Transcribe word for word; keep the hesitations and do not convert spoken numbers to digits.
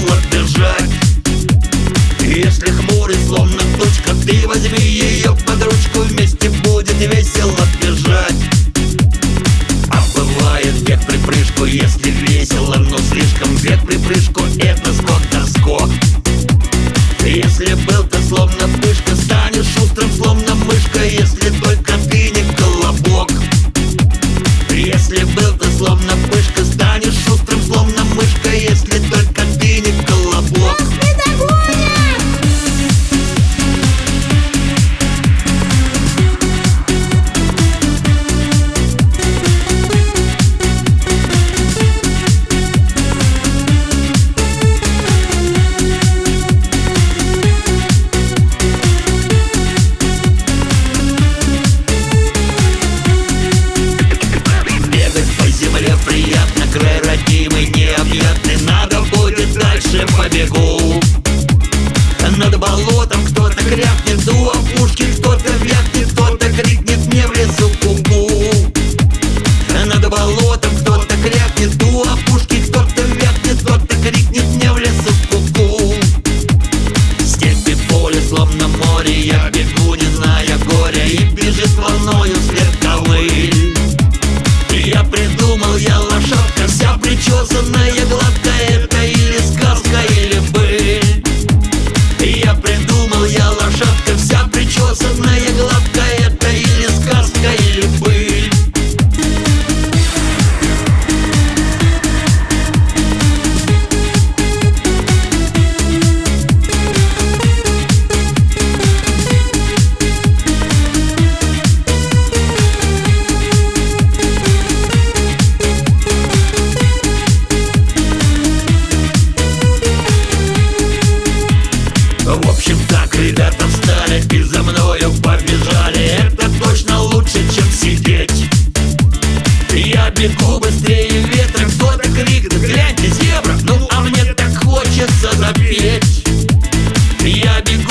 весело бежать. Если хмурый, словно тучка, ты возьми ее под ручку, вместе будет весело бежать. А бывает бег в припрыжку, если весело, но слишком. Бег в припрыжку — это скок да скок. Если был ты словно пышка, станешь шустрым, словно мышка, если только ты не колобок. Если был ты словно пышка, станешь шустрым, словно мышка, если только ты не колобок. Приятно, край родимый, необъятный. Надо будет дальше побегу. Над болотом кто-то крякнет, у опушки кто-то вякнет, кто-то крикнет мне в лесу ку-ку. Над болотом кто-то крякнет, у опушки кто-то вякнет, кто-то крикнет мне в лесу ку-ку. Степи, поле, словно море, я бегу, не зная горя, и бежит волною след ковыль. Я придумал, я лошадка, вся причесанная, гладкая. Это или сказка, или быль. Я придумал, я лошадка, вся причесанная, гладкая. Это или сказка, или быль. В общем так, ребята встали и за мною побежали. Это точно лучше, чем сидеть. Я бегу быстрее ветра, кто-то крикнет: гляньте, зебра! Ну а мне так хочется запеть. Я бегу